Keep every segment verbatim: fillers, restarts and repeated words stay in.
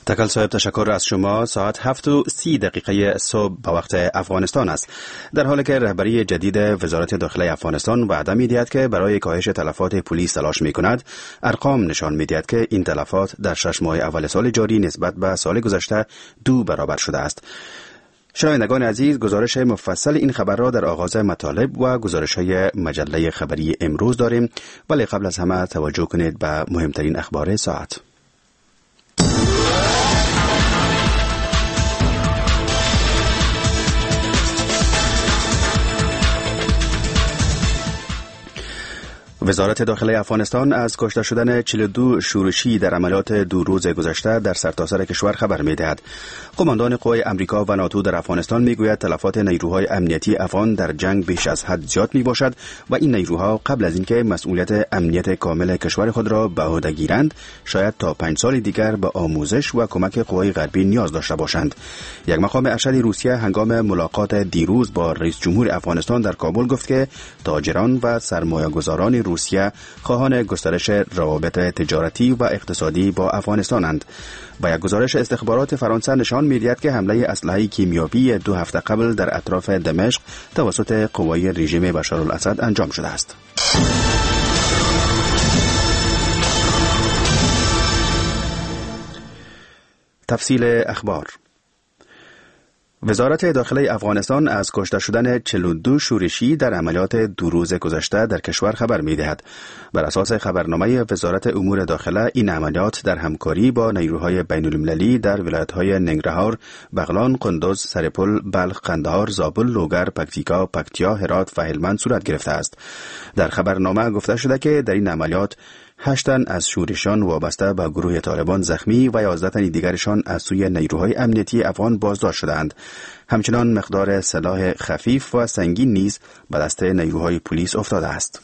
تکل صاحب تشکر از شما. ساعت هفت و سی دقیقه صبح به وقت افغانستان است، در حالی که رهبری جدید وزارت داخله افغانستان وعده می‌دهد که برای کاهش تلفات پلیس تلاش می‌کند. ارقام نشان می‌دهد که این تلفات در شش ماه اول سال جاری نسبت به سال گذشته دو برابر شده است. شنوندگان عزیز، گزارش مفصل این خبر را در آغاز مطالب و گزارش‌های مجله خبری امروز داریم، ولی قبل از همه توجه کنید به مهمترین اخبار ساعت. وزارت داخله افغانستان از کشته شدن چهل و دو شورشی در عملیات دو روز گذشته در سرتاسر کشور خبر می‌دهد. قماندان قوای امریکا و ناتو در افغانستان می‌گوید تلفات نیروهای امنیتی افغان در جنگ بیش از حد زیاد می‌باشد و این نیروها قبل از اینکه مسئولیت امنیت کامل کشور خود را به عهده گیرند، شاید تا پنج سال دیگر به آموزش و کمک قوای غربی نیاز داشته باشند. یک مقام ارشد روسیه هنگام ملاقات دیروز با رئیس جمهور افغانستان در کابل گفت که تاجران و سرمایه‌گذاران روسیه خواهان گسترش روابط تجارتی و اقتصادی با افغانستانند. با یک گزارش استخبارات فرانسه نشان می‌دهد که حمله اسلحه کیمیایی دو هفته قبل در اطراف دمشق توسط قوای رژیم بشارالاسد انجام شده است. تفصیل اخبار. وزارت داخله افغانستان از کشته شدن چهل و دو شورشی در عملیات دو روز گذشته در کشور خبر می‌دهد. بر اساس خبرنامه وزارت امور داخله، این عملیات در همکاری با نیروهای بین‌المللی در ولایت‌های ننگرهار، بغلان، قندوز، سرپل، بلخ، قندهار، زابل، لوگر، پکتیکا، پکتیا، هرات و هلمند صورت گرفته است. در خبرنامه گفته شده که در این عملیات هشت تن از شورشیان وابسته به گروه طالبان زخمی و یازده تن دیگرشان از سوی نیروهای امنیتی افغان بازداشت شدند. همچنان مقدار سلاح خفیف و سنگین نیز به دست نیروهای پلیس افتاده است.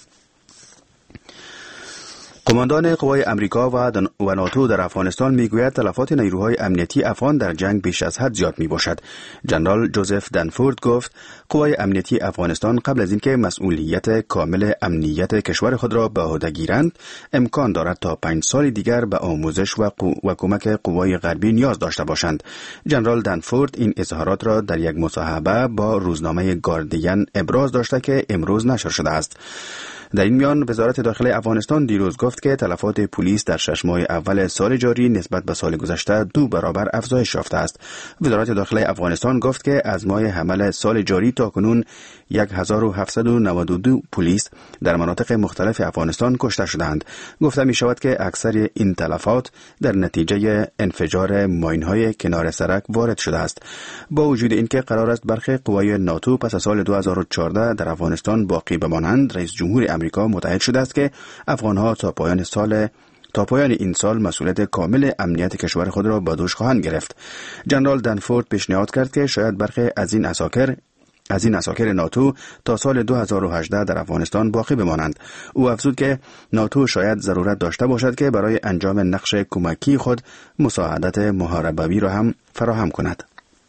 قماندان قوای امریکا و ناتو در افغانستان میگوید تلفات نیروهای امنیتی افغان در جنگ بیش از حد زیاد می باشد. جنرال جوزف دنفورد گفت قوای امنیتی افغانستان قبل از اینکه مسئولیت کامل امنیت کشور خود را به عهده گیرند، امکان دارد تا پنج سال دیگر به آموزش و, قو... و کمک قوای غربی نیاز داشته باشند. جنرال دنفورد این اظهارات را در یک مصاحبه با روزنامه گاردین ابراز داشته که امروز نشر شده است. در این میان وزارت داخله افغانستان دیروز گفت که تلفات پلیس در شش ماه اول سال جاری نسبت به سال گذشته دو برابر افزایش یافته است. وزارت داخله افغانستان گفت که از ماه حمل سال جاری تا کنون هزار و هفتصد و نود و دو پلیس در مناطق مختلف افغانستان کشته شدند. گفته می شود که اکثر این تلفات در نتیجه انفجار ماین‌های کنار سرک وارد شده است. با وجود اینکه قرار است برخی قوای ناتو پس از سال دو هزار و چهارده در افغانستان باقی بمانند، رئیس جمهور امریکا متعهد شده است که افغانها تا پایان سال تا پایان این سال مسئولیت کامل امنیت کشور خود را به دوش خواهند گرفت. جنرال دنفورد پیشنهاد کرد که شاید برخی از این اساکر از این اساکر ناتو تا سال دو هزار و هجده در افغانستان باقی بمانند. او افزود که ناتو شاید ضرورت داشته باشد که برای انجام نقش کمکی خود مساعدت محاربوی را هم فراهم کند.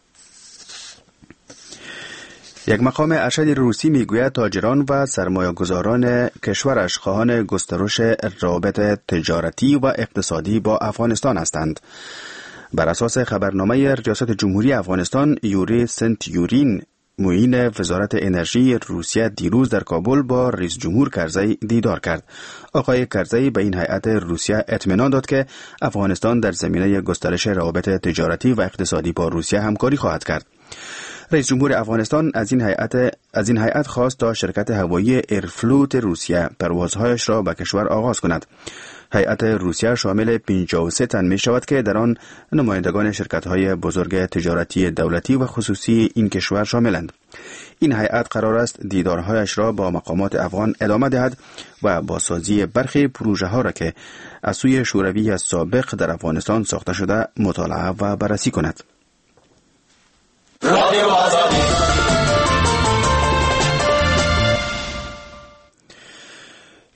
یک مقام ارشد روسی میگوید تاجران و سرمایه‌گذاران کشورش خواهان گسترش روابط تجارتی و اقتصادی با افغانستان هستند. بر اساس خبرنامه ریاست جمهوری افغانستان، یوری سنت یورین، معین وزارت انرژی روسیه، دیروز در کابل با رئیس جمهور کرزی دیدار کرد. آقای کرزی به این هیئت روسیه اطمینان داد که افغانستان در زمینه گسترش روابط تجارتی و اقتصادی با روسیه همکاری خواهد کرد. رئیس جمهور افغانستان از این هیئت از این هیئت خواست تا شرکت هوایی ایرفلوت روسیه پروازهایش را به کشور آغاز کند. هیئت روسیه شامل پنجاه و سه تن می شود که در آن نمایندگان شرکت‌های بزرگ تجارتی دولتی و خصوصی این کشور شاملند. این هیئت قرار است دیدارهایش را با مقامات افغان ادامه دهد و بازسازی برخی پروژه‌ها را که از سوی شوروی سابق در افغانستان ساخته شده مطالعه و بررسی کند.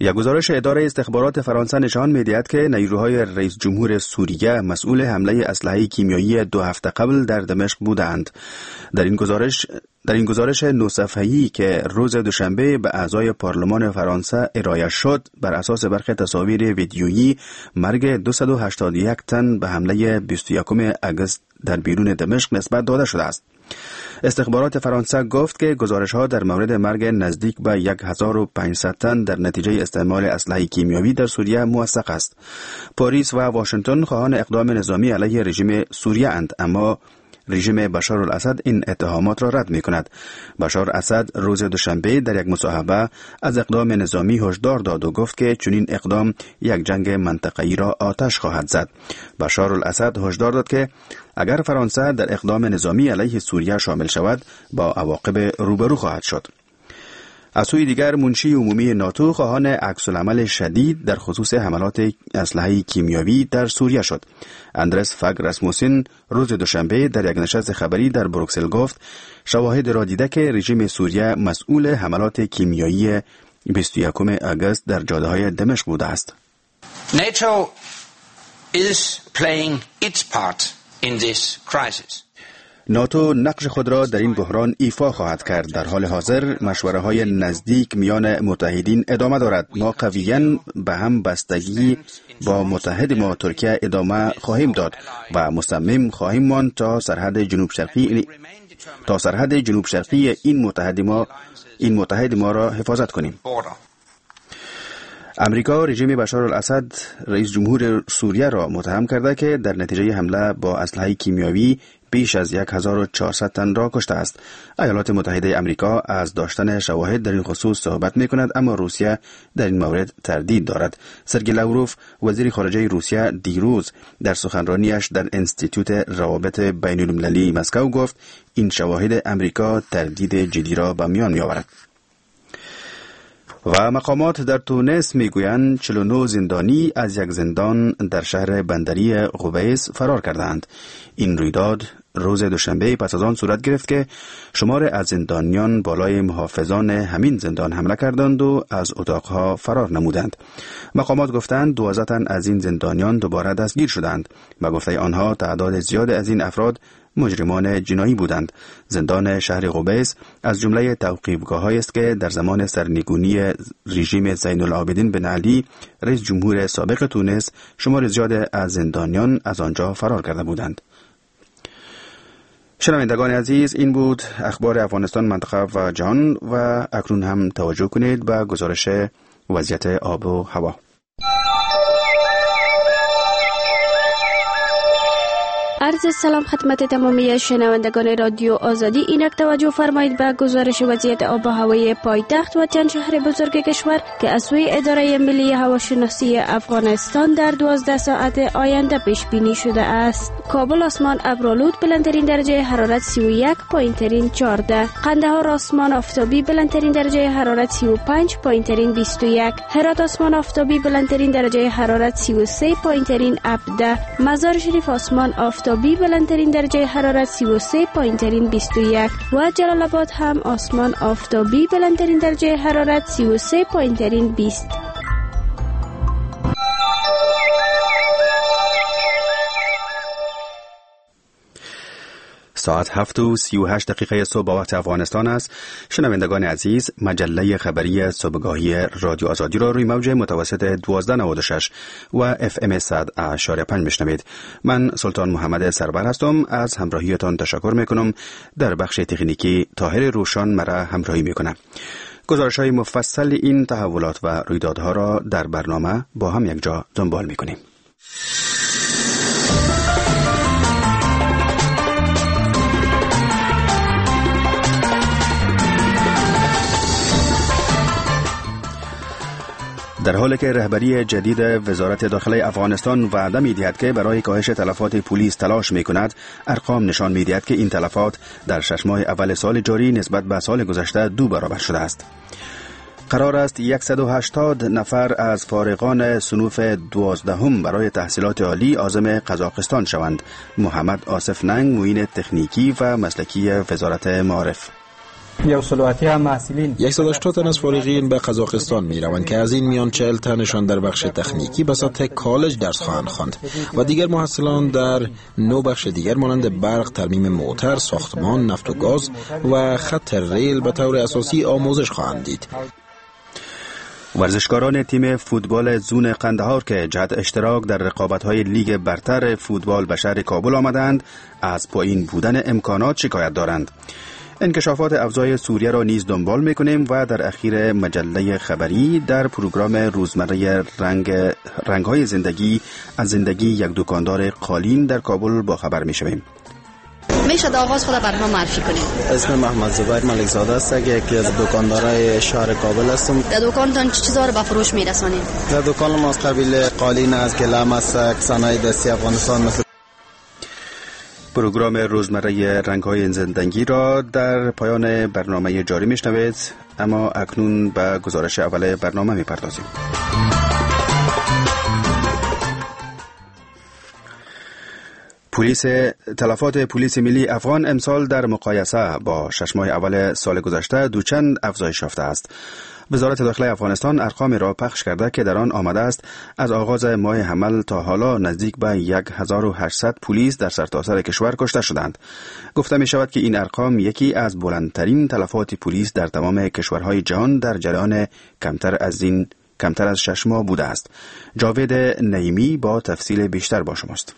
یک گزارش اداره استخبارات فرانسه نشان می‌دهد که نیروهای رئیس جمهور سوریه مسئول حمله اسلحه کیمیایی دو هفته قبل در دمشق بودند. در این گزارش در این گزارش نه صفحه‌ای که روز دوشنبه به اعضای پارلمان فرانسه ارائه شد، بر اساس برخی تصاویر ویدیویی مرگ دویست و هشتاد و یک تن به حمله بیست و یکم آگوست در بیرون دمشق نسبت داده شده است. استخبارات فرانسه گفت که گزارش‌ها در مورد مرگ نزدیک به هزار و پانصد تن در نتیجه استعمال اسلحه کیمیایی در سوریه موثق است. پاریس و واشنگتن خواهان اقدام نظامی علیه رژیم سوریه اند، اما رژیم بشار الاسد این اتهامات را رد می کند. بشار اسد روز دوشنبه در یک مصاحبه از اقدام نظامی هشدار داد و گفت که چنین اقدام یک جنگ منطقه‌ای را آتش خواهد زد. بشار الاسد هشدار داد که اگر فرانسه در اقدام نظامی علیه سوریه شامل شود، با عواقب روبرو خواهد شد. از سوی دیگر منشی عمومی ناتو خواهان عکس‌العمل شدید در خصوص حملات اسلحه کیمیایی در سوریه شد. اندرس فاگ راسموسن روز دوشنبه در یک نشست خبری در بروکسل گفت شواهد را دیده که رژیم سوریه مسئول حملات کیمیایی بیست و یکم آگوست در جاده‌های دمشق بوده است. NATO is playing its part in this crisis. ناتو نقش خود را در این بحران ایفا خواهد کرد. در حال حاضر مشوره های نزدیک میان متحدین ادامه دارد. ما قویاً به هم بستگی با متحد ما ترکیه ادامه خواهیم داد و مصمم خواهیم ماند تا سرحد جنوب شرقی تا سرحد جنوب شرقی این متحد ما این متحد ما را حفاظت کنیم. امریکا رژیم بشار الاسد رئیس جمهور سوریه را متهم کرده که در نتیجه حمله با اسلحه کیمیایی بیش از هزار و چهارصد تن را کشته است. ایالات متحده امریکا از داشتن شواهد در این خصوص صحبت می کند، اما روسیه در این مورد تردید دارد. سرگئی لاوروف وزیر خارجه روسیه دیروز در سخنرانیش در انستیتوت روابط بین المللی مسکو گفت این شواهد امریکا تردید جدی را به میان می آورد. و مقامات در تونس میگویند چهل و نه زندانی از یک زندان در شهر بندری قبیس فرار کردند. این رویداد روز دوشنبه پس از آن صورت گرفت که شمار از زندانیان بالای محافظان همین زندان حمله کردند و از اتاقها فرار نمودند. مقامات گفتند دوازده تن از این زندانیان دوباره دستگیر شدند. به گفته آنها تعداد زیاد از این افراد مجرمان جنایی بودند. زندان شهر قبیس از جمله توقیفگاه‌هایی است که در زمان سرنگونی رژیم زین العابدین بن علی رئیس جمهور سابق تونس شمار زیاد از زندانیان از آنجا فرار کرده بودند. شنوندگان عزیز، این بود اخبار افغانستان، منطقه و جهان و اکنون هم توجه کنید به گزارش وضعیت آب و هوا. عرض سلام خدمت تمامی شنوندگان رادیو آزادی. اینک توجه فرمایید به گزارش وضعیت آب و هوای پایتخت و چند شهر بزرگ کشور که از سوی اداره ملی هواشناسی افغانستان در دوازده ساعت آینده پیش بینی شده است. کابل آسمان ابرآلود، بلندترین درجه حرارت سی و یک، پایینترین چهارده. قندهار آسمان آفتابی، بلندترین درجه حرارت سی و پنج، پایینترین بیست و یک. هرات آسمان آفتابی، بلندترین درجه حرارت سی و سه، پایینترین هفده. مزار شریف آسمان آفتابی، بلندترین درجه حرارت سی و سه، پایینترین بیست و یک. و جلال آباد هم آسمان آفتابی، بلندترین درجه حرارت سی و سه، پایینترین بیست. ساعت هفت و سی و هشت دقیقه صبح با وقت افغانستان است. شنوندگان عزیز، مجله خبری صبحگاهی رادیو آزادی را روی موج متوسط دوازده نود و شش و اف ام صد اشاره پنج میشنوید. من سلطان محمد سرور هستم. از همراهیتان تشکر میکنم. در بخش تکنیکی طاهر روشان مرا همراهی میکنم. گزارش های مفصل این تحولات و رویدادها را در برنامه با هم یک جا دنبال میکنیم. در حالی که رهبری جدید وزارت داخله افغانستان وعده می‌دهد که برای کاهش تلفات پلیس تلاش می‌کند، ارقام نشان می‌دهد که این تلفات در شش ماه اول سال جاری نسبت به سال گذشته دو برابر شده است. قرار است صد و هشتاد نفر از فارغان صنوف دوازدهم برای تحصیلات عالی عازم قزاقستان شوند. محمد آصف ننگ، معین تکنیکی و مسلکی وزارت معارف. صد و هشتاد تن از فارغین به قزاقستان می روند که از این میان چهل تنشان در بخش تکنیکی به سطح کالج درس خواهند خواند و دیگر محصلان در نو بخش دیگر مانند برق، ترمیم موتر، ساختمان، نفت و گاز و خط ریل به طور اساسی آموزش خواهند دید. ورزشکاران تیم فوتبال زون قندهار که جهت اشتراک در رقابت‌های لیگ برتر فوتبال به شهر کابل آمدند، از پایین بودن امکانات شکایت دارند. انکشافات افزای سوریه را نیز دنبال می‌کنیم و در اخیر مجله خبری در پروگرام روزمره رنگ رنگ‌های زندگی از زندگی یک دکاندار قالین در کابل با خبر می‌شویم. میشه آغاز خود برنامه معرفی کنیم؟ اسم محمد زبیر ملک زاده است، یکی از دکاندارای شهر کابل هستم. در دکانتان چه چیزا رو به فروش میرسونید؟ در دکان ما از قبیل قالین است، گلم است، صنایع دستی افغانستان مثل پروگرام روزمره رنگ‌های زندگی را در پایان برنامه جاری میشنوید، اما اکنون به گزارش اول برنامه میپردازیم. پلیس تلفات پلیس ملی افغان امسال در مقایسه با شش ماه اول سال گذشته دوچند افزایش یافته است. وزارت داخله افغانستان ارقامی را پخش کرده که در آن آمده است از آغاز ماه حمل تا حالا نزدیک به هزار و هشتصد پلیس در سرتاسر کشور کشته شدند. گفته می شود که این ارقام یکی از بلندترین تلفات پلیس در تمام کشورهای جهان در جریان کمتر از این کمتر از شش ماه بوده است. جاوید نعیمی با تفصیل بیشتر با شماست.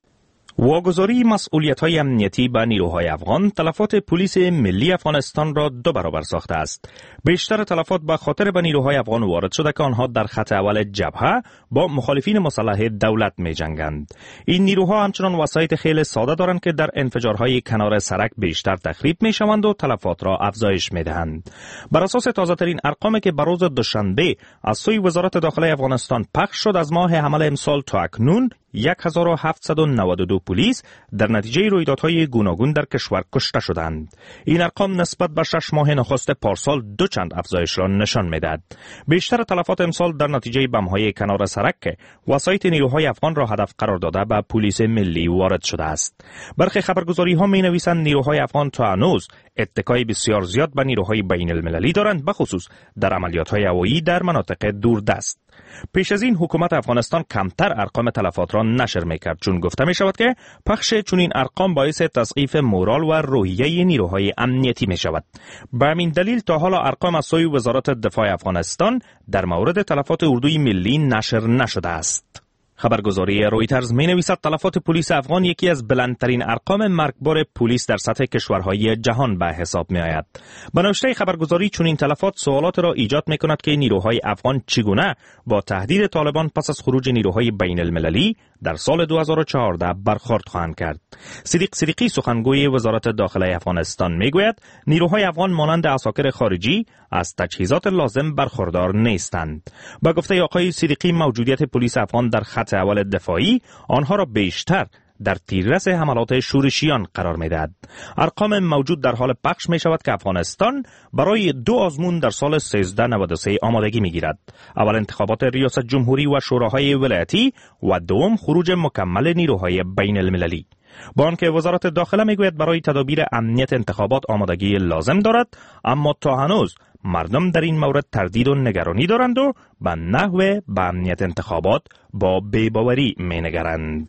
واگذاری مسئولیت‌های امنیتی به نیروهای افغان تلفات پلیس ملی افغانستان را دو برابر ساخته است. بیشتر تلفات به خاطر به نیروهای افغان وارد شده که آنها در خط اول جبهه با مخالفین مسلح دولت می‌جنگند. این نیروها همچنان وسایط خیلی ساده دارند که در انفجارهای کنار سرک بیشتر تخریب می‌شوند و تلفات را افزایش می‌دهند. بر اساس تازه‌ترین ارقامی که بر روز دوشنبه از سوی وزارت داخله افغانستان پخش شد، از ماه حمل امسال تا اکنون هزار و هفتصد و نود و دو پلیس در نتیجه رویدادهای گوناگون در کشور کشته شدند. این ارقام نسبت به شش ماه نخست پارسال دو چند افزایش را نشان می‌دهد. بیشتر تلفات امسال در نتیجه بم‌های کنار سرک که وسایط نیروهای افغان را هدف قرار داده به پلیس ملی وارد شده است. برخی خبرگزاری‌ها می‌نویسند نیروهای افغان تا هنوز اتکای بسیار زیاد به نیروهای بین المللی دارند، بخصوص در عملیات‌های هوایی در مناطق دوردست. پیش از این حکومت افغانستان کمتر ارقام تلفات را نشر میکرد، چون گفته می شود که پخش چنین ارقام باعث تضعیف مورال و روحیه نیروهای امنیتی می شود. به همین دلیل تا حالا ارقام از سوی وزارت دفاع افغانستان در مورد تلفات اردوی ملی نشر نشده است. خبرگزاری رویترز می نویسد تلفات پلیس افغان یکی از بلندترین ارقام مرگبار پلیس در سطح کشورهای جهان به حساب می آید. به نوشته خبرگزاری چنین تلفات سوالات را ایجاد می کند که نیروهای افغان چگونه با تهدید طالبان پس از خروج نیروهای بین المللی در سال دو هزار و چهارده برخورد خواهند کرد. صدیق صدیقی سخنگوی وزارت داخله افغانستان می گوید نیروهای افغان مانند عساکر خارجی از تجهیزات لازم برخوردار نیستند. با گفته آقای صدیقی موجودیت پلیس افغان در خط اول دفاعی آنها را بیشتر در تیررس حملات شورشیان قرار می‌دهد. ارقام موجود در حال پخش می شود که افغانستان برای دو آزمون در سال سیزده نود و سه آمادگی می‌گیرد. اول انتخابات ریاست جمهوری و شوراهای ولایتی و دوم خروج مکمل نیروهای بین المللی. با آنکه وزارت داخله میگوید برای تدابیر امنیت انتخابات آمادگی لازم دارد، اما تا هنوز مردم در این مورد تردید و نگرانی دارند و به نحو به امنیت انتخابات با بی‌باوری می‌نگرند.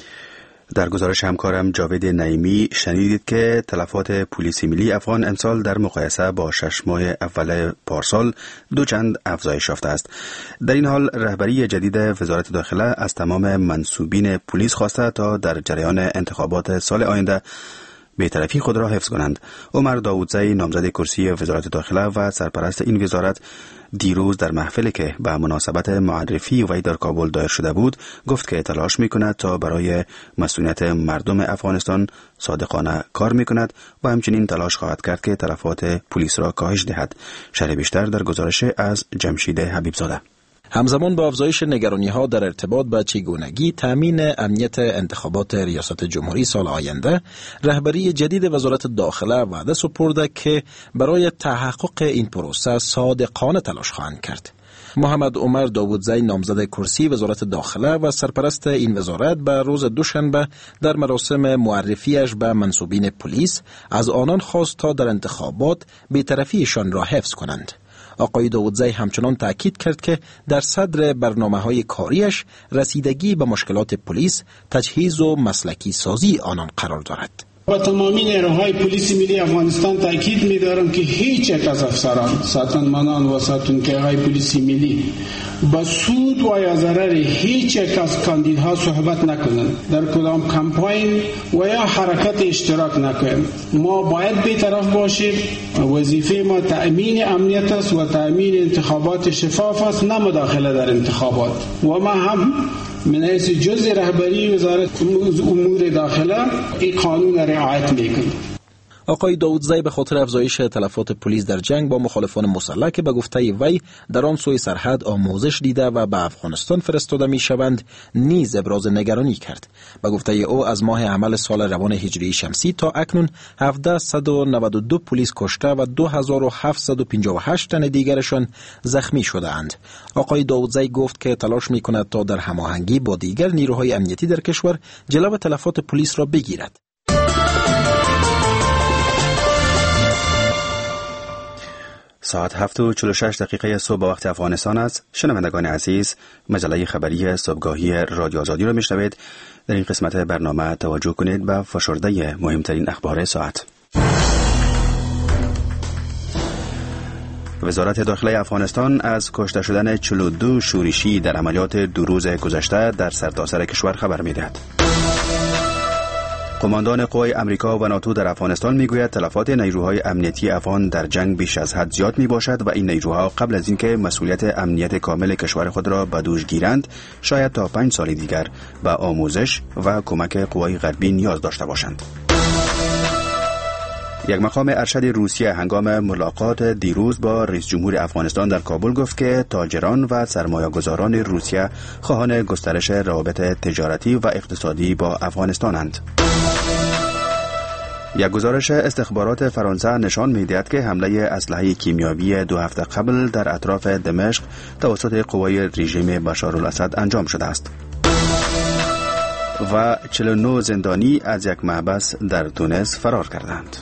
در گزارش همکارم جاوید نعیمی شنیدید که تلفات پلیس ملی افغان امسال در مقایسه با شش ماه اول پارسال دو چند افزایش یافته است. در این حال رهبری جدید وزارت داخله از تمام منصوبین پلیس خواسته تا در جریان انتخابات سال آینده بی‌طرفی خود را حفظ کنند. عمر داودزی نامزد کرسی وزارت داخله و سرپرست این وزارت دیروز در محفلی که به مناسبت معرفی وی در کابل دایر شده بود گفت که تلاش می‌کند تا برای مسئولیت مردم افغانستان صادقانه کار می‌کند و همچنین تلاش خواهد کرد که تلفات پلیس را کاهش دهد. شرح بیشتر در گزارش از جمشید حبیبزاده. همزمان با افزایش نگرانی‌ها در ارتباط با چگونگی تامین امنیت انتخابات ریاست جمهوری سال آینده، رهبری جدید وزارت داخله وعده سپرده که برای تحقق این پروسه صادقانه تلاش خواهند کرد. محمد عمر داوودزی نامزد کرسی وزارت داخله و سرپرست این وزارت به روز دوشنبه در مراسم معرفیش به منصوبین پلیس از آنان خواست تا در انتخابات بی‌طرفیشان را حفظ کنند. آقای داوودزی همچنان تأکید کرد که در صدر برنامه‌های کاریش رسیدگی به مشکلات پلیس، تجهیز و مسلکی سازی آنان قرار دارد. با تمامی نیروهای پلیس ملی افغانستان تاکید می‌دارم که هیچ یک از افسران، ساتنمانان و ساتونکرهای پلیس ملی با سود و یا ضرر هیچ یک از کاندیدها صحبت نکنند، در کدام کمپاین و یا حرکت اشتراک نکنند. ما باید بی‌طرف باشیم. وظیفه ما تأمین امنیت است و تأمین انتخابات شفاف است، نه مداخله در انتخابات. و ما هم من حیث جزء رهبری وزارت امور داخله این قانون رعایت میکنیم. آقای داوودزی به خاطر افزایش تلفات پلیس در جنگ با مخالفان مسلح که به گفته وی در آن سوی سرحد آموزش دیده و به افغانستان فرستاده می شوند نیز ابراز نگرانی کرد. به گفته او از ماه عمل سال روان هجری شمسی تا اکنون هزار و هفتصد و نود و دو پلیس کشته و دو هزار و هفتصد و پنجاه و هشت تن دیگرشان زخمی شده اند. آقای داوودزی گفت که تلاش می کند تا در هماهنگی با دیگر نیروهای امنیتی در کشور جلو تلفات پلیس را بگیرد. ساعت هفت و چهل و شش دقیقه صبح با وقت افغانستان است. شنوندگان عزیز، مجله خبری صبحگاهی رادیو آزادی را میشنوید. در این قسمت برنامه توجه کنید به فشرده مهمترین اخبار ساعت. وزارت داخله افغانستان از کشته شدن چهل و دو شورشی در عملیات دو روز گذشته در سرتاسر کشور خبر می‌دهد. قماندان قوای امریکا و ناتو در افغانستان میگوید تلفات نیروهای امنیتی افغان در جنگ بیش از حد زیاد می باشد و این نیروها قبل از اینکه مسئولیت امنیت کامل کشور خود را به دوش گیرند شاید تا پنج سال دیگر به آموزش و کمک قوای غربی نیاز داشته باشند. یک مقام ارشد روسیه هنگام ملاقات دیروز با رئیس جمهور افغانستان در کابل گفت که تاجران و سرمایه‌گذاران روسیه خواهان گسترش روابط تجارتی و اقتصادی با افغانستانند. یک گزارش استخبارات فرانسه نشان می‌دهد که حمله اسلحه کیمیاوی دو هفته قبل در اطراف دمشق توسط قوای رژیم بشارالاسد انجام شده است. و چهل و نه زندانی از یک محبس در تونس فرار کردند.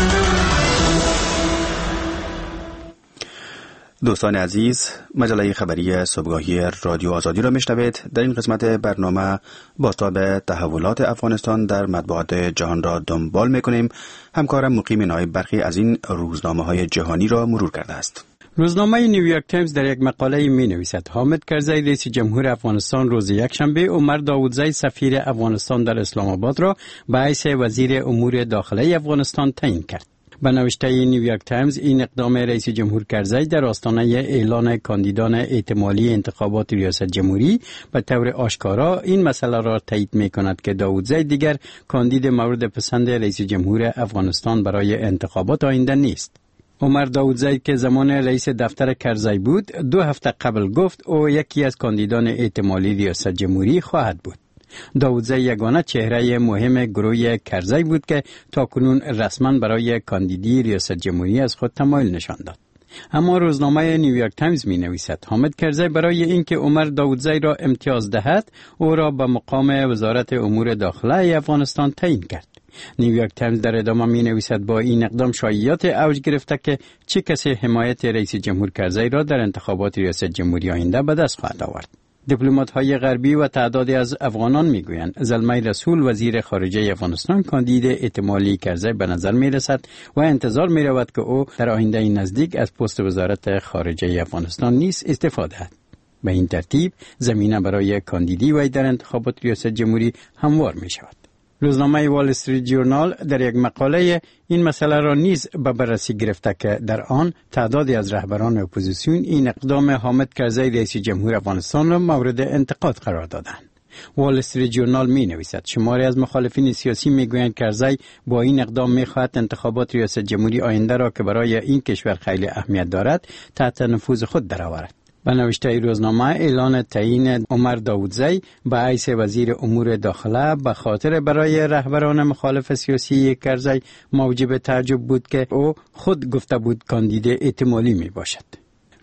دوستان عزیز، مجله خبری صبحگاهی رادیو آزادی را میشنوید. در این قسمت برنامه بازتاب تحولات افغانستان در مطبوعات جهان را دنبال میکنیم. همکارم مقیم نایب برخی از این روزنامه‌های جهانی را مرور کرده است. روزنامه نیویورک تایمز در یک مقاله می نویسد حامد کرزی رئیس جمهور افغانستان روز یکشنبه عمر داوودزی سفیر افغانستان در اسلام آباد را به حیث وزیر امور داخلی افغانستان تعیین کرد. به نوشته نیویورک تایمز این اقدام رئیس جمهور کرزی در آستانه اعلان کاندیدان احتمالی انتخابات ریاست جمهوری به طور آشکارا این مسئله را تایید می کند که داوودزی دیگر کاندید مورد پسند رئیس جمهور افغانستان برای انتخابات آینده نیست. عمر داوودزی که زمان رئیس دفتر کرزی بود دو هفته قبل گفت او یکی از کاندیدان احتمالی ریاست جمهوری خواهد بود. داوودزی یگانه چهره مهم گروه کرزی بود که تاکنون رسما برای کاندیدی ریاست جمهوری از خود تمایل نشان داد. اما روزنامه نیویورک تایمز می نویسد حامد کرزی برای اینکه عمر داوودزی را امتیاز دهد او را به مقام وزارت امور داخلی افغانستان تعیین کرد. نیویورک تایمز در ادامه می نویسد با این اقدام شایعات اوج گرفته که چه کسی حمایت رئیس جمهور کرزی را در انتخابات ریاست جمهوری آینده به دست خواهد آورد. دیپلمات‌های غربی و تعدادی از افغانان میگویند زلمه رسول وزیر خارجه افغانستان کاندید احتمالی کرزی به نظر میرسد و انتظار میرود که او در آینده نزدیک از پست وزارت خارجه افغانستان نیز استفاده کند. به این ترتیب زمینه برای کاندیدی وی در انتخابات ریاست جمهوری هموار می شود. روزنامه وال استریت جورنال در یک مقاله این مسئله را نیز به بررسی گرفته که در آن تعدادی از رهبران اپوزیسیون این اقدام حامد کرزی رئیس جمهور افغانستان را مورد انتقاد قرار دادند. وال استریت جورنال می نویسد شماری از مخالفین سیاسی می گویند کرزی با این اقدام می خواهد انتخابات ریاست جمهوری آینده را که برای این کشور خیلی اهمیت دارد تحت نفوذ خود درآورد. به نوشته روزنامه اعلان تعیین عمر داوودزی به حیث وزیر امور داخله به خاطر برای رهبران مخالف سیاسی کرزی موجب تعجب بود که او خود گفته بود کاندید احتمالی می باشد.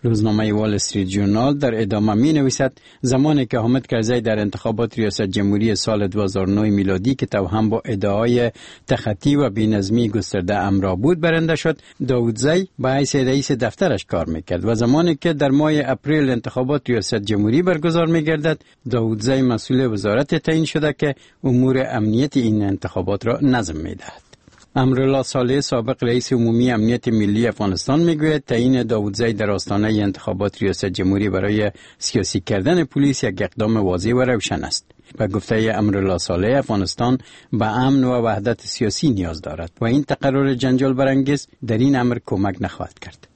روزنامه وال استریت ژورنال در ادامه می نویسد زمانی که حامد کرزی در انتخابات ریاست جمهوری سال دو هزار و نه میلادی که توهم با ادعای تخطی و بی‌نظمی گسترده امر بود برنده شد، داودزی به حیث رئیس دفترش کار میکرد و زمانی که در ماه اپریل انتخابات ریاست جمهوری برگزار میگردد، داودزی مسئول وزارت تعیین شده که امور امنیت این انتخابات را نظم میدهد. امرالله صالح سابق رئیس عمومی امنیت ملی افغانستان میگوید تعیین داودزی در آستانه انتخابات ریاست جمهوری برای سیاسی کردن پلیس یک اقدام واضح و روشن است. به گفته امرالله صالح، افغانستان به امن و وحدت سیاسی نیاز دارد و این تقرر جنجال برانگیز در این امر کمک نخواهد کرد.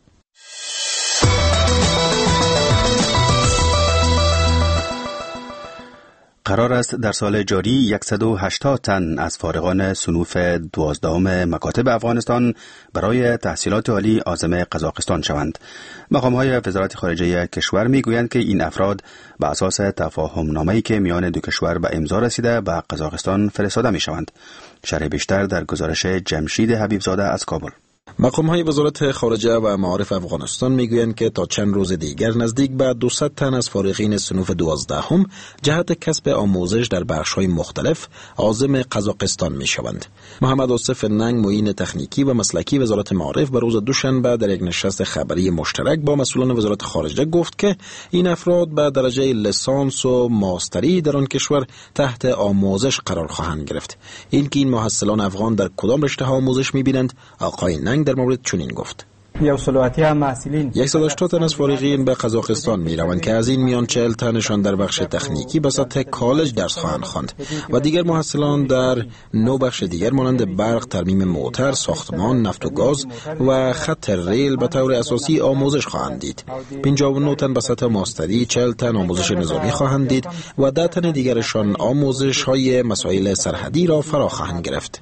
قرار است در سال جاری صد و هشتاد تن از فارغان صنوف دوازدهم مکاتب افغانستان برای تحصیلات عالی عازم قزاقستان شوند. مقام‌های وزارت خارجه کشور می‌گویند که این افراد به اساس تفاهم‌نامه‌ای که میان دو کشور به امضا رسیده به قزاقستان فرستاده می‌شوند. شرح بیشتر در گزارش جمشید حبیبزاده از کابل. مقام‌های وزارت خارجه و معارف افغانستان میگویند که تا چند روز دیگر نزدیک به دویست تن از فارغین صنوف دوازدهم جهت کسب آموزش در بخش‌های مختلف عازم قزاقستان میشوند. محمد آصف ننگ، معین تکنیکی و مسلکی وزارت معارف، به روز دوشنبه در یک نشست خبری مشترک با مسئولان وزارت خارجه گفت که این افراد به درجه لیسانس و ماستری در آن کشور تحت آموزش قرار خواهند گرفت. اینکه این محصلان افغان در کدام رشته آموزش می‌بینند، آقای ننگ در مورد چنین گفت: صد و هشتاد تن از فارغین به قزاقستان می روند که از این میان چهل تنشان در بخش تکنیکی به سطح کالج درس خواهند خواند و دیگر محصلان در نو بخش دیگر مانند برق، ترمیم موتر، ساختمان، نفت و گاز و خط ریل به طور اساسی آموزش خواهند دید. پنجاه و نه تن به سطح ماستری، چهل تن آموزش نظامی خواهند دید و ده تن دیگرشان آموزش های مسائل سرحدی را فرا خواهند گرفت.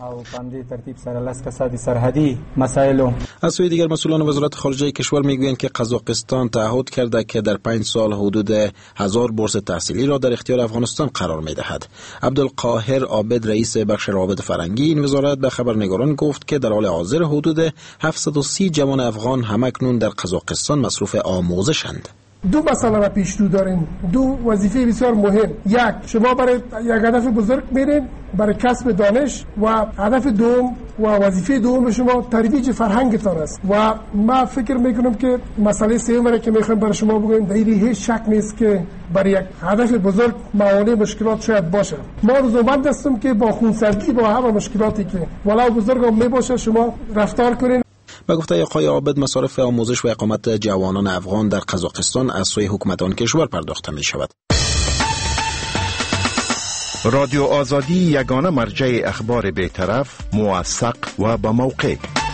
از سوی دیگر مسئولان وزارت خارجه کشور میگویند که قزاقستان تعهد کرده که در پنج سال حدود هزار بورس تحصیلی را در اختیار افغانستان قرار میدهد. عبدالقاهر عابد، رئیس بخش روابط فرهنگی این وزارت، به خبرنگاران گفت که در حال حاضر حدود هفتصد و سی جوان افغان همکنون در قزاقستان مصروف آموزشند. دو مسئله را پیش رو داریم، دو وظیفه بسیار مهم. یک، شما برای یک هدف بزرگ میرین برای کسب دانش و هدف دوم و وظیفه دوم شما ترویج فرهنگتان است و ما فکر میکنم که مسئله سوم را که میخوایم برای شما بگویم در این هیچ شک نیست که برای یک هدف بزرگ موانع مشکلات شاید باشه. ما رضامند هستیم که با خونسردی با همه مشکلاتی که ولو بزرگ هم میباشه شما رفتار کنین. و گفته آقای عابد، مصارف آموزش و اقامت جوانان افغان در قزاقستان از سوی حکومت آن کشور پرداخته می شود. رادیو آزادی یگانه مرجع اخبار بی‌طرف، موثق و با موقع.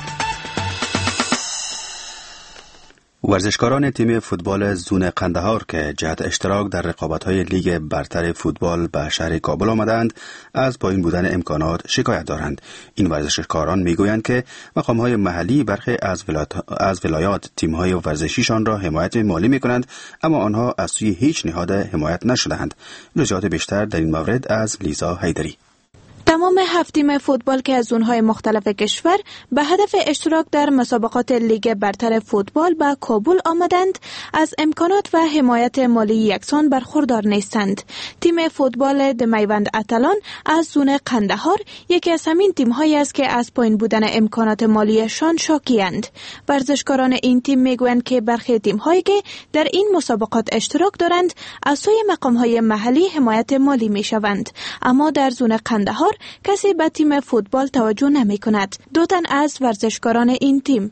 ورزشکاران تیم فوتبال زون قندهار که جهت اشتراک در رقابت‌های لیگ برتر فوتبال به شهر کابل آمدند، از پایین بودن امکانات شکایت دارند. این ورزشکاران میگویند که مقام‌های محلی برخی از ولایات, از ولایات تیم‌های ورزشیشان را حمایت مالی می‌کنند، اما آنها از سوی هیچ نهاد حمایت نشده‌اند. جزئیات بیشتر در این مورد از لیزا حیدری. تمام هفت تیم فوتبال که از زون‌های مختلف کشور به هدف اشتراک در مسابقات لیگ برتر فوتبال به کابل آمدند، از امکانات و حمایت مالی یکسان برخوردار نیستند. تیم فوتبال دمیوند اتلان از زون قندهار یکی از همین تیم‌هایی است که از پایین بودن امکانات مالیشان شاکی‌اند. ورزشکاران این تیم میگویند که برخی تیم‌هایی که در این مسابقات اشتراک دارند از سوی مقام‌های محلی حمایت مالی می‌شوند، اما در زون قندهار کسی به تیم فوتبال توجه نمی کند. دو تن از ورزشکاران این تیم: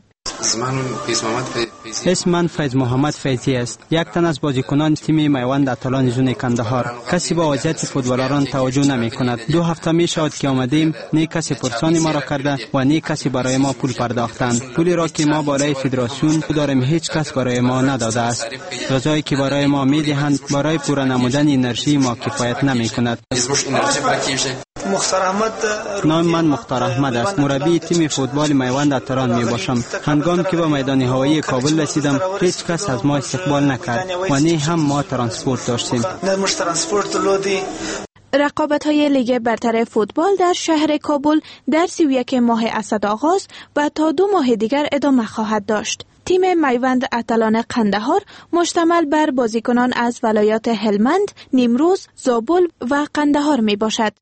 اسم من فیض محمد فیضی است. یک تن از بازیکنان تیم میوند اتلان زون قندهار. کسی با وضعیت فوتبالران توجه نمی کند. دو هفته می شود که آمدیم، نه کسی پرسانی ما را کرده و نه کسی برای ما پول پرداختند. پولی را که ما بالای فدراسیون داریم هیچ کس برای ما نداده است. غذایی که برای ما می دهند برای پورا نمودن انرژی ما کفایت نمی کند. مختار احمد. نام من مختار احمد است. مربی تیم فوتبال میوند اتلان می باشم. هنگامی که به میدان هوایی کابل رسیدم هیچ کس از ما استقبال نکرد و نه هم ما ترانسپورت داشتیم. رقابت‌های لیگ برتر فوتبال در شهر کابل در سی و یک ماه اسد آغاز و تا دو ماه دیگر ادامه خواهد داشت. تیم میوند اتلان قندهار مشتمل بر بازیکنان از ولایات هلمند، نیمروز، زابل و قندهار می باشد.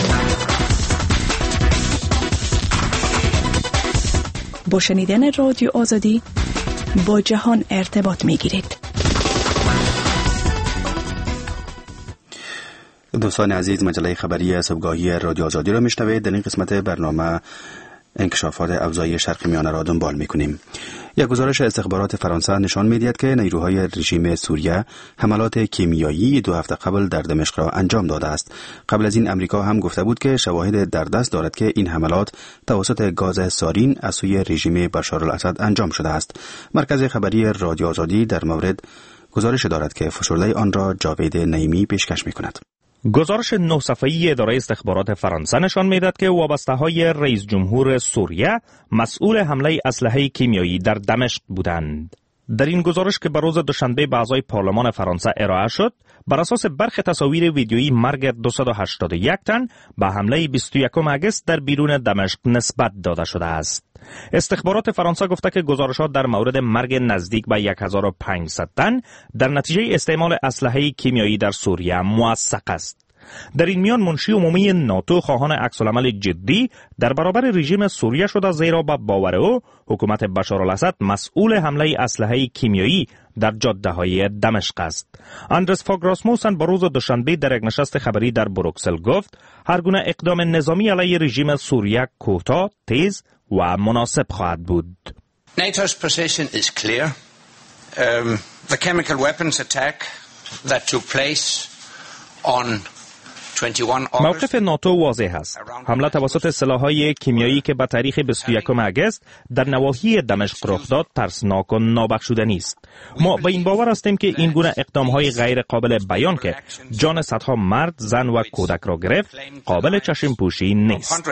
با شنیدن رادیو آزادی با جهان ارتباط می گیرید. دوستان عزیز، مجله خبری صبحگاهی رادیو آزادی را میشنوید. در این قسمت برنامه انکشافات اوضاع شرق میانه را دنبال میکنیم. یک گزارش استخبارات فرانسه نشان میدهد که نیروهای رژیم سوریه حملات کیمیایی دو هفته قبل در دمشق را انجام داده است. قبل از این امریکا هم گفته بود که شواهد در دست دارد که این حملات توسط گاز سارین از سوی رژیم بشار الاسد انجام شده است. مرکز خبری رادیو آزادی در مورد گزارش دارد که فشرده آن را جاوید نعیمی پیشکش میکند. گزارش نه صفحه‌ای اداره استخبارات فرانسه نشان می‌دهد که وابسته‌های رئیس جمهور سوریه مسئول حمله اسلحه کیمیایی در دمشق بودند. در این گزارش که به روز دوشنبه به اعضای پارلمان فرانسه ارائه شد، بر اساس برخی تصاویر ویدیویی مرگ دویست و هشتاد و یک تن به حمله بیست و یکم اگست در بیرون دمشق نسبت داده شده است. استخبارات فرانسه گفته که گزارشات در مورد مرگ نزدیک به هزار و پانصد تن در نتیجه استعمال اسلحه کیمیایی در سوریه موثق است. در این میان منشی عمومی ناتو خواهان عکس‌العمل جدی در برابر رژیم سوریه شده، زیرا به باور او حکومت بشار الاسد مسئول حمله اسلحه کیمیایی در جاده‌های دمشق است. اندرس فاگ راسموسن با روز دوشنبه در یک نشست خبری در بروکسل گفت هر گونه اقدام نظامی علیه رژیم سوریه کوتاه، تیز و مناسب خواهد بود. NATO's position is clear. Um, the chemical weapons attack that took place on موقف ناتو واضح است. حمله توسط سلاح‌های کیمیایی که به تاریخ بیست و یکم اگست در نواحی دمشق رخ داد ترسناک و نابخشودنی است. ما به این باور هستیم که این گونه اقدام‌های غیر قابل بیان که جان صدها مرد، زن و کودک را گرفت قابل چشم پوشی نیست.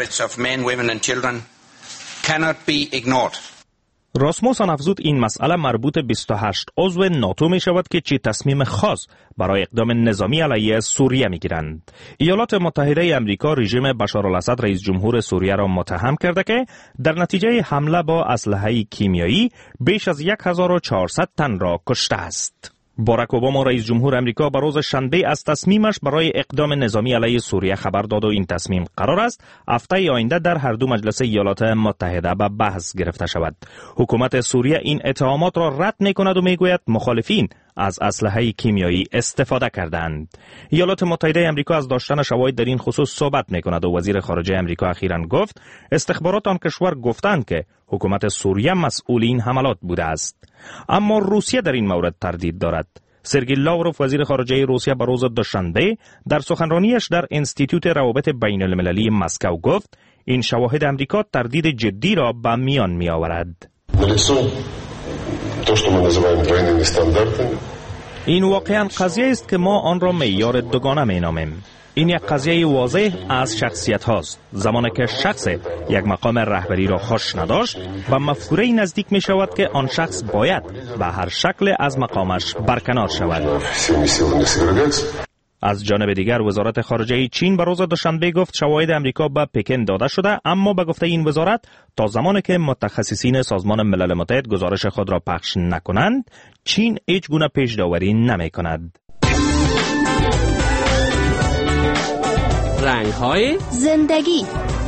راسموسن افزود این مسئله مربوط بیست و هشت عضو ناتو می شود که چه تصمیم خاص برای اقدام نظامی علیه سوریه می گیرند. ایالات متحده امریکا رژیم بشار الاسد رئیس جمهور سوریه را متهم کرده که در نتیجه حمله با اسلحه کیمیایی بیش از هزار و چهارصد تن را کشته است. باراک اوباما رئیس جمهور امریکا به روز شنبه از تصمیمش برای اقدام نظامی علیه سوریه خبر داد و این تصمیم قرار است هفته آینده در هر دو مجلس ایالات متحده به بحث گرفته شود. حکومت سوریه این اتهامات را رد می‌کند و میگوید مخالفین از اسلحه کیمیایی استفاده کردند. ایالات متحده امریکا از داشتن شواهد در این خصوص صحبت می‌کند و وزیر خارجه امریکا اخیراً گفت استخبارات آن کشور گفتند که حکومت سوریه مسئول این حملات بوده است. اما روسیه در این مورد تردید دارد. سرگئی لاوروف وزیر خارجه روسیه به روز دوشنبه در سخنرانیش در انستیتوت روابط بین المللی مسکو گفت این شواهد امریکا تردید جدی را به میان می آورد. این واقعا قضیه است که ما آن را معیار دوگانه می نامیم. این یک قضیه واضح از شخصیت هاست. زمانی که شخص یک مقام رهبری را خوش نداشت و مفکوره نزدیک می شود که آن شخص باید به هر شکل از مقامش برکنار شود. از جانب دیگر وزارت خارجه چین به روز دوشنبه گفت شواهد امریکا به پکن داده شده، اما به گفته این وزارت تا زمانی که متخصصین سازمان ملل متحد گزارش خود را پخش نکنند چین هیچ گونه پیش داوری نمی کند. رنگ‌های زندگی.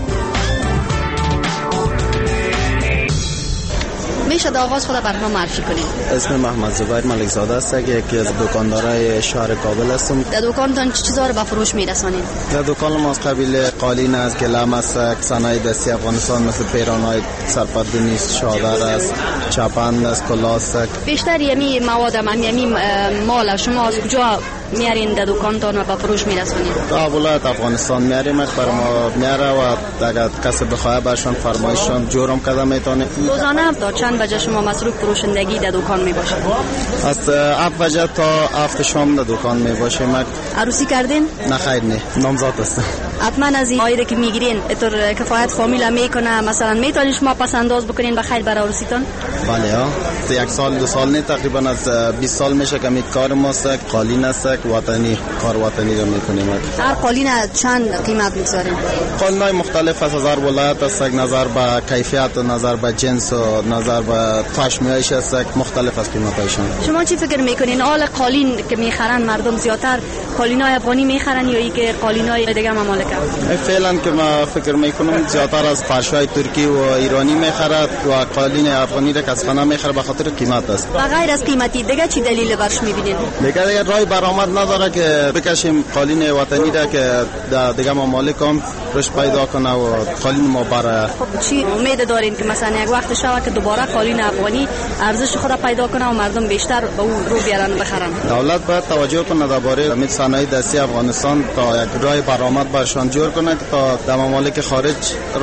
میشه آغاز خود برای ما معرفی کنید؟ اسم محمد زبیر ملک زاده است که یکی از دکاندارای شهر کابل هستم. در دکانتان چه چیزا رو به فروش میرسانید؟ در دکان ما از قبیل قالین است، گلم است، صنایع دستی افغانستان مثل پیران‌های سرپدونی است، شادر است، چپند است، کلاس است. بیشتر یمی مواد من یمی مال شما از کجا میارین در دکانتان و به فروش میرسانید؟ تا ولایت افغانستان میاریم، برای ما میاره و اگر کسی بخواد برشان فرمایششان جورم کده میتونه. روزانه تا چند بجه شما مصروف فروشندگی در دکان می باشید؟ از هفت بجه تا هفت شام در دکان می باشیم. عروسی کردین؟ نه خیر نه، نامزاد هستم. حتما از این عاید که میگیرین اینطور کفایت فامیل میکنه؟ مثلا میتونین شما پس انداز بکنین بخیر برای عروسیتون؟ بله ها، یک سال دو سال نه، تقریبا از بیست سال میشه که می کار ماست، قالین است، وطنی کار وطنی رو میکنیم. هر قالین چند قیمت میگذارین؟ قالینای مختلف از هزار ولایت است، نظر به کیفیت و نظر به جنس و نظر به تشمیعش است، مختلف از قیمتایشون. شما چی فکر میکنین؟ حال قالین که میخرن مردم زیاتر قالینای افغانی میخرن یا اینکه قالینای دیگه ممالک؟ فعلا که ما فکر میکنم زیاتر از فرشای ترکی و ایرانی میخرد و قالین افغانی را از خانه میخره به خاطر قیمت است. و غیر از قیمتی دیگه چی دلیل برش میبینید؟ دیگه دیگه رای برآمد نداره که بکشیم قالین وطنی را که دیگه ممالک هم روش پیدا کنه و قالین ما بره. خب چی امید دارین که مثلا یک وقت شوه که دوباره قالین افغانی ارزش خود پیدا کنه و مردم بیشتر به اون رو بیارن بخرن؟ دولت باید توجه کنه درباره امید صنایع دستی افغانستان تا یک رای برآمد برشان جور کنه تا در ممالک خارج